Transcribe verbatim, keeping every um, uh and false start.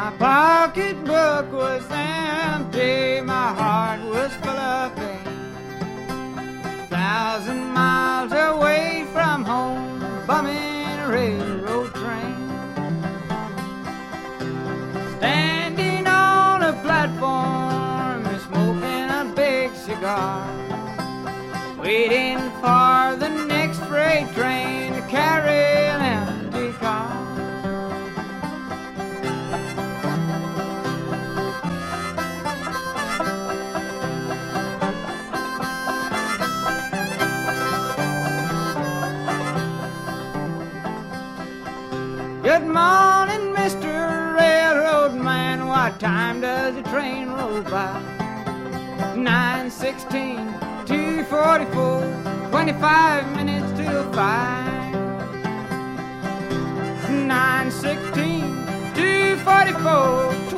My pocketbook was empty, my heart was full of pain. Thousand miles away from home, bumming a railroad train. Standing on a platform, smoking a big cigar, waiting for the next freight train to carry an empty car. Good morning, Mister Railroad Man. What time does the train roll by? nine sixteen, two forty-four, twenty-five minutes till five. nine sixteen, two forty-four,